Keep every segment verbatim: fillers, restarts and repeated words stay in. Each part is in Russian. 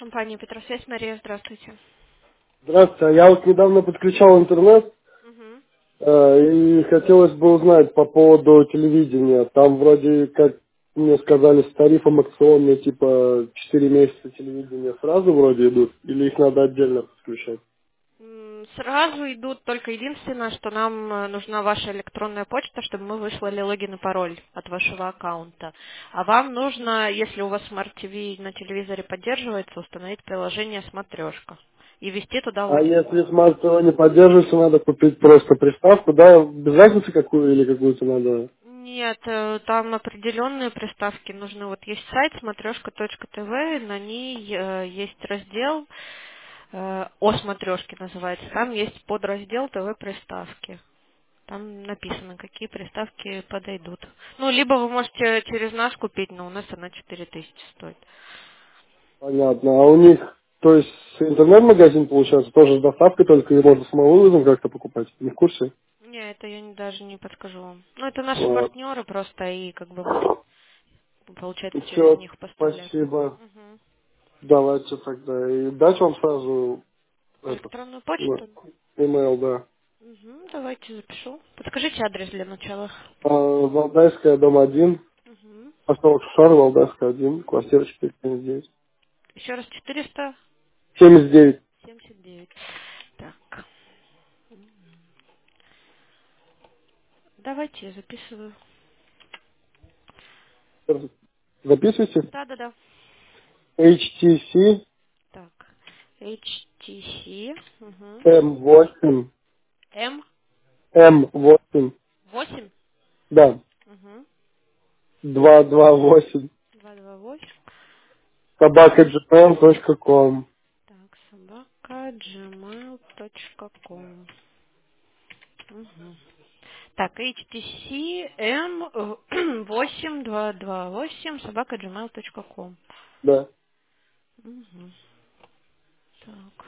Компания Петросвязь, Мария, здравствуйте. Здравствуйте, а я вот недавно подключал интернет, Мгм. э, и хотелось бы узнать по поводу телевидения. Там вроде, как мне сказали, с тарифом акционные, типа четыре месяца телевидения сразу вроде идут, или их надо отдельно подключать? М, Сразу идут только единственное, что нам э, нужна ваша электронная почта, чтобы мы выслали логин и пароль от вашего аккаунта. А вам нужно, если у вас Smart ти ви на телевизоре поддерживается, установить приложение «Смотрешка» и ввести туда А логин и если пароль. смарт не поддерживается, надо купить просто приставку, да, без разницы какую или какую-то надо? Нет, э, там определенные приставки нужны. Вот есть сайт смотрешка точка тв, на ней э, есть раздел э, о смотрешке называется. Там есть подраздел ТВ приставки. Там написано, какие приставки подойдут. Ну, либо вы можете через нас купить, но у нас она четыре тысячи стоит. Понятно. А у них, то есть интернет-магазин, получается, тоже с доставкой, только и можно самому вызовом как-то покупать? Не в курсе? Не, это я не- даже не подскажу вам. Ну, это наши Ладно. партнеры просто, и как бы мы, получается, через Все, них поставляем. спасибо. Мгм. Давайте тогда. И дать вам сразу этот Электронную ну, почту? email, да. Угу, давайте запишу. Подскажите адрес для начала. А, Валдайская, дом один, Угу. поселок Шар, Валдайская один, квартира четыреста семьдесят девять. Еще раз четыреста семьдесят девять. семьдесят девять. Так, давайте я записываю. Записывайте. Да-да-да. эйч ти си Так, эйч ти си угу. эм восемь, М эм восемь, восемь да, угу. двести двадцать восемь, два два восемь. собака gmail точка ком. Так, собака gmail точка ком. Угу. Так, эйч ти си эм восемь два два восемь собака gmail точка ком. Да. Угу. Так.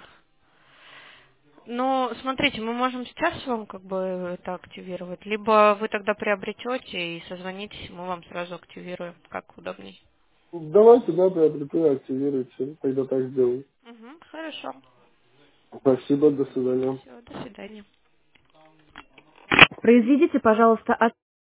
Ну, смотрите, мы можем сейчас вам как бы это активировать, либо вы тогда приобретете и созвонитесь, мы вам сразу активируем, как удобней. Давайте, да, приобрету, активируйте. Тогда так сделаю. Угу, хорошо. Спасибо, до свидания. Все, до свидания. Произведите, пожалуйста,